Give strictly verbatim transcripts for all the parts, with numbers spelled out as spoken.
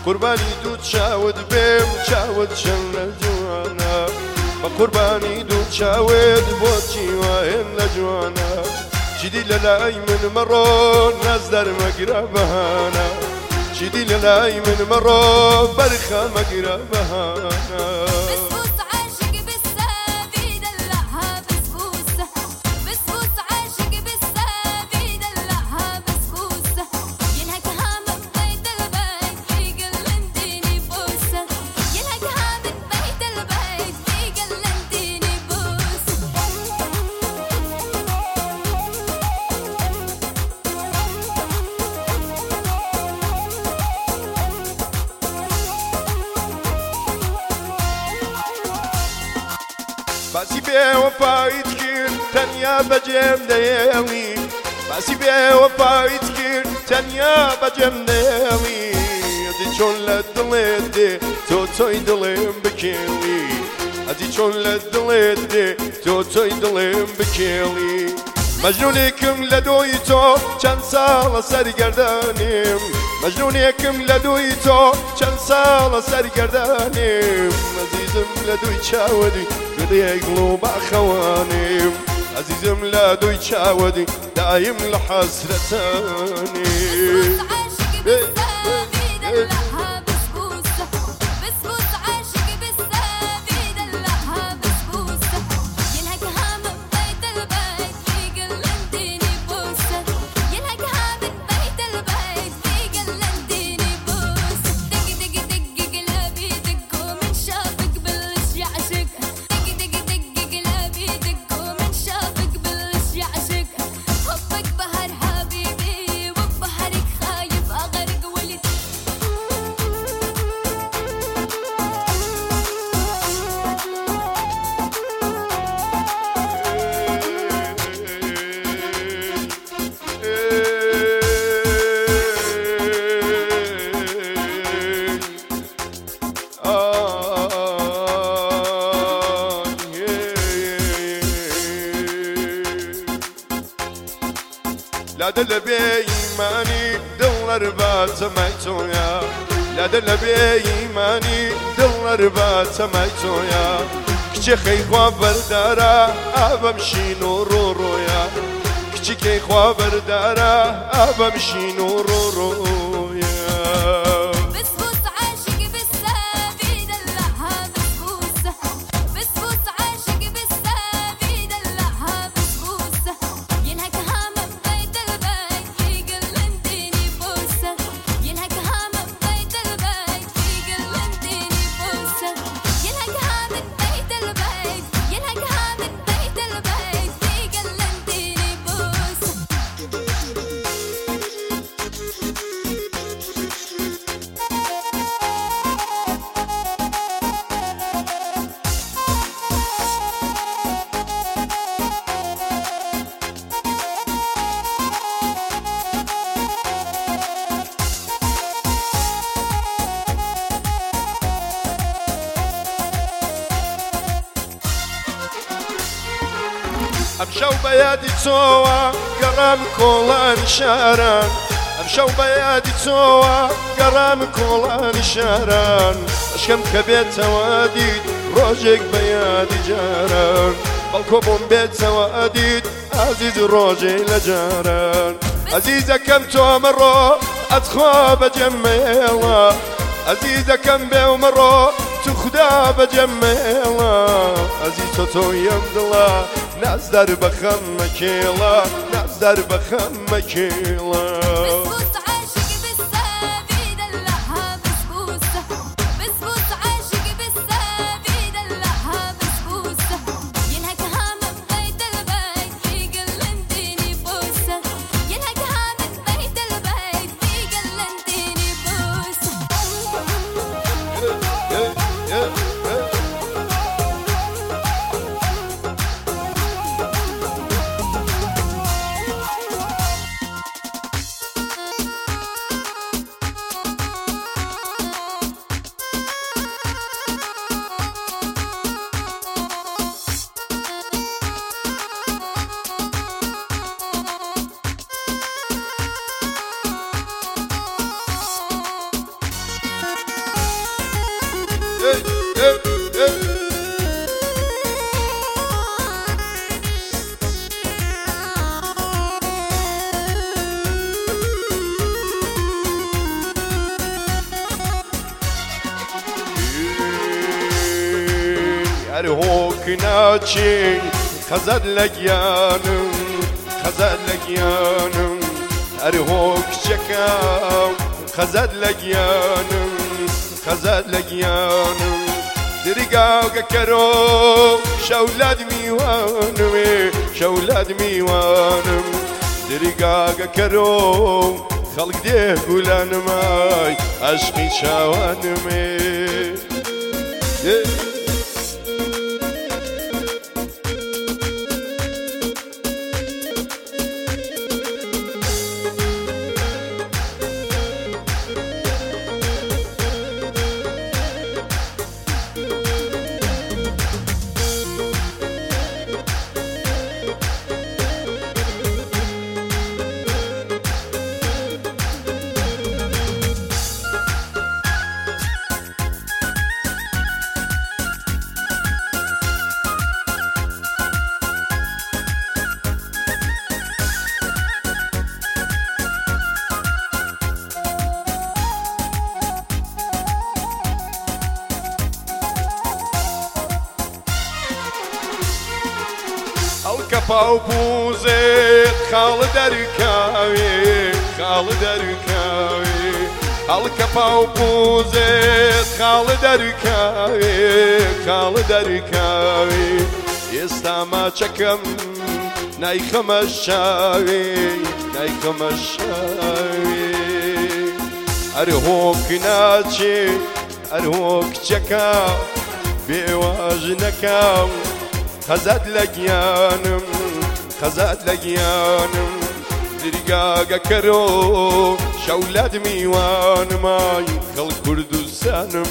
قوربانی دوو چاوت بێم چاوت چەند لە جوانە بە قوربانی دوو چاوت بۆچی وایەن لە جوانە چیدی لە لای من مەڕۆ ناز دەرمەگرە بەهانە چیدی لە لای من مەڕۆ بەرخە مەگرە بەهانە باسی بێوەفایت کرد تەنیا بەجێم دەیێڵی باسی بێوەفایت کرد تەنیا بەجێم دەیێڵی ئەزی چۆن لە دڵێت دێ تۆ تۆی دڵێم بکێڵی ئەزی چۆن لە دڵێت دێ تۆ تۆی دڵێم بکێڵی مەجنونێکم لە دۆی تۆ چەند ساڵە سەرگەردانێم مەجنونێکم لە دووی تۆ چەند ساڵە سەرگەردانێم ئەزیزم لە دووی چاوەدی گدەیەک گڵ و باخەوانێم ئەزیزم لە دووی چاوەدی دایم لە حەسرەتانێم لا دل بإيماني دلر باتميتويا لا دل بإيماني دلر باتميتويا كچي خيخوا بردارا أبمشي نورورويا كچي خيخوا بردارا أبمشي نورورويا ئەمشەو بەیادی تۆوە گەڕام کۆڵانی شاران ئەمشەو بەیادی تۆوە گەڕام کۆڵانی شاران ئەشکەم کە بێتەوە دیت ڕۆژێک بەیادی جاران بەڵکۆ بۆم بێتەوە ئەدیت ئازیز ڕۆژێ لە جاران ئەزیزەکەم تۆ مەڕۆ ئەتخوا بەجێم مێڵە ئەزیزەکەم بێو مەڕۆ تو خدا بەجێم مێڵە ئەزیز تۆ تۆیم دڵە نازدار بخم مكيلا نازدار بخم مكيلا هر هوکناچی خزد لگیانم خزد لگیانم هر هوک چکاو خزد لگیانم خزد لگیانم درگاو گکرو شولاد میوانم شولاد میوانم درگاو گکرو خلق ده گلانم ای عشقی چاوانم Kapağı buze kal derkavi kal derkavi al kapağı buze kal derkavi kal derkavi istama çakam nay khamashavi nay khamashavi arhok nachi arhok çaka bewajnaka خزد لگیانم خزد لگیانم درگاگا کرو شولاد میوانم ای خلق کردستانم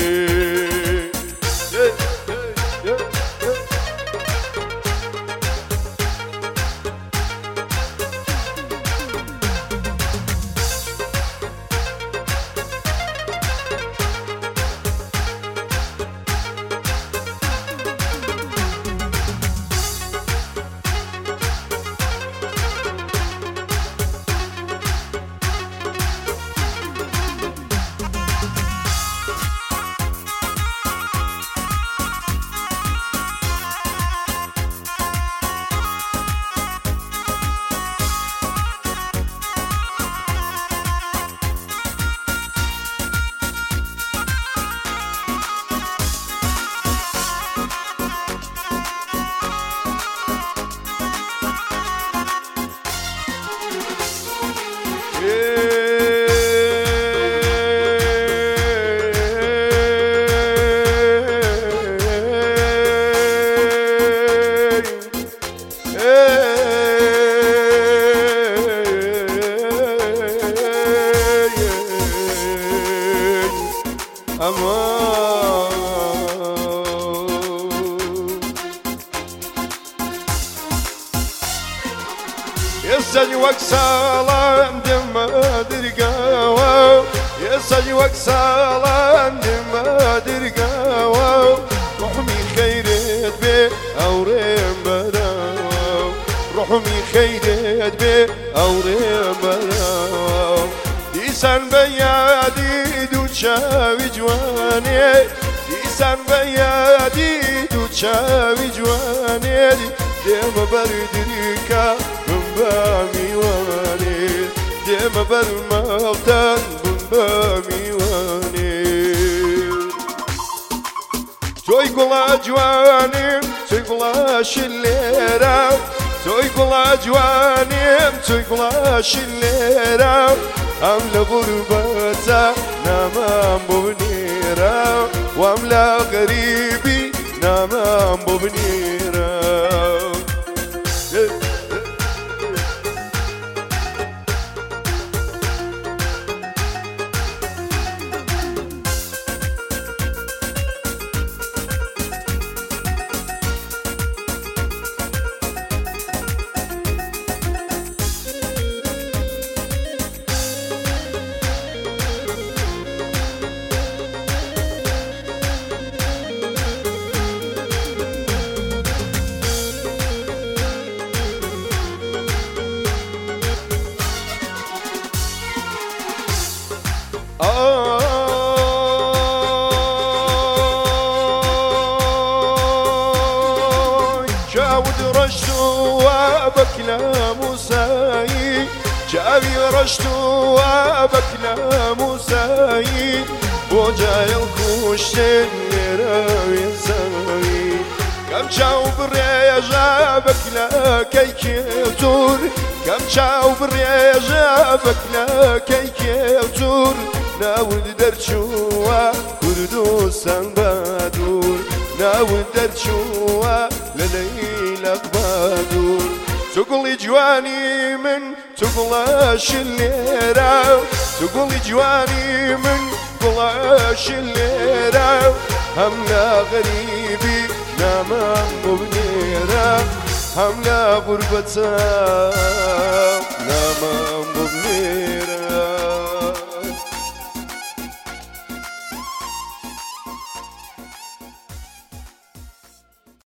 يسجوك سلام دم درقاو يسجوك سلام دم درقاو روحمي خيرت بي أوريم براو روحمي خيرت بي أوريم براو ديسان بيادي دوتشاوي جواني ديسان بيادي دوتشاوي جواني دم بردركا باميواني دم برمغتان باميواني توي قلا جواني توي قلا شليرا توي قلا جواني توي قلا شليرا ام لغربتا نامام ببنيرا وام لا غريبي نامام ببنيرا داود رشتو وبكلا موساي جابي رشتو وبكلا موساي بوجاي الخوشتين يراوي ساي كم شاو بريجا بكلا كيكيوتور كم شاو بريجا بكلا كيكيوتور ناود درشوا كردوسان بادور ناود درشوا لليلة بادور تقولي جواني من تقلاش الليرة تقولي جواني من تقلاش الليرة همنا غريبي ناما مبنيرة همنا غربتا ناما مبنيرة